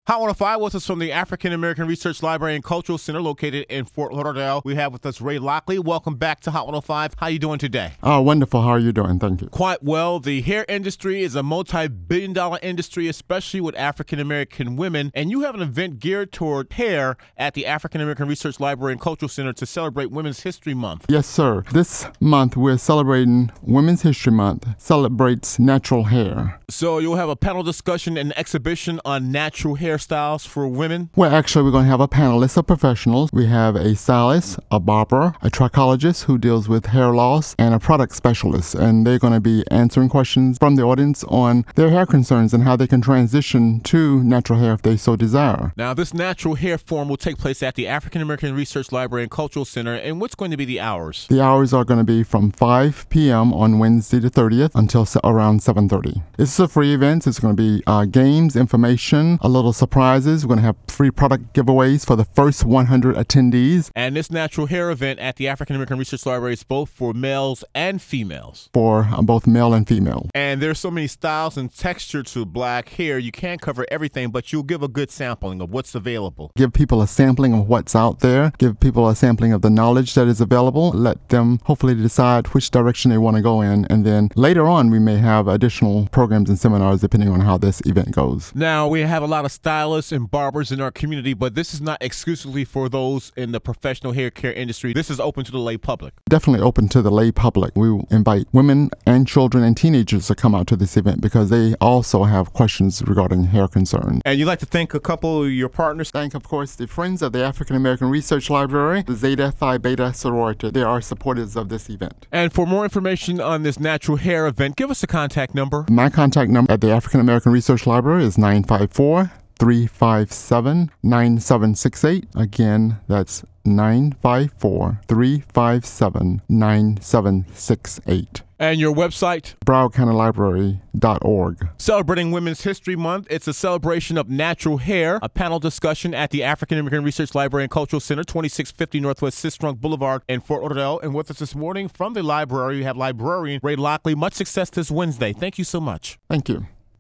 Hot 105 with us from the African American Research Library and Cultural Center located in Fort Lauderdale. We have with us Ray Lockley. Welcome back to Hot 105. How are you doing today? Oh, wonderful. How are you doing? Thank you. Quite well. The hair industry is a multi-billion-dollar industry, especially with African American women. And you have an event geared toward hair at the African American Research Library and Cultural Center to celebrate Women's History Month. Yes, sir. This month we're celebrating Women's History Month. Celebrates natural hair. So you'll have a panel discussion and exhibition on natural hairstyles for women? Well, actually, we're going to have a panelist of professionals. We have a stylist, a barber, a trichologist who deals with hair loss, and a product specialist. And they're going to be answering questions from the audience on their hair concerns and how they can transition to natural hair if they so desire. Now, this natural hair forum will take place at the African American Research Library and Cultural Center. And what's going to be the hours? The hours are going to be from 5 p.m. on Wednesday the 30th until around 7:30. This is a free event. It's going to be games, information, a little surprises. We're going to have free product giveaways for the first 100 attendees. And this natural hair event at the African American Research Library is both for males and females. For both male and female. And there's so many styles and texture to black hair. You can't cover everything, but you'll give a good sampling of what's available. Give people a sampling of what's out there. Give people a sampling of the knowledge that is available. Let them hopefully decide which direction they want to go in. And then later on, we may have additional programs and seminars depending on how this event goes. Now, we have a lot of stylists and barbers in our community, but this is not exclusively for those in the professional hair care industry. This is open to the lay public. Definitely open to the lay public. We will invite women and children and teenagers to come out to this event because they also have questions regarding hair concerns. And you'd like to thank a couple of your partners? Thank, of course, the Friends of the African American Research Library, the Zeta Phi Beta sorority. They are supporters of this event. And for more information on this natural hair event, give us a contact number. My contact number at the African American Research Library is 954-357-9768. Again, that's 954-357-9768. And your website? BrowardCountyLibrary.org. Celebrating Women's History Month. It's a celebration of natural hair. A panel discussion at the African American Research Library and Cultural Center, 2650 Northwest Sistrunk Boulevard in Fort Lauderdale. And with us this morning from the library, you have librarian Ray Lockley. Much success this Wednesday. Thank you so much. Thank you.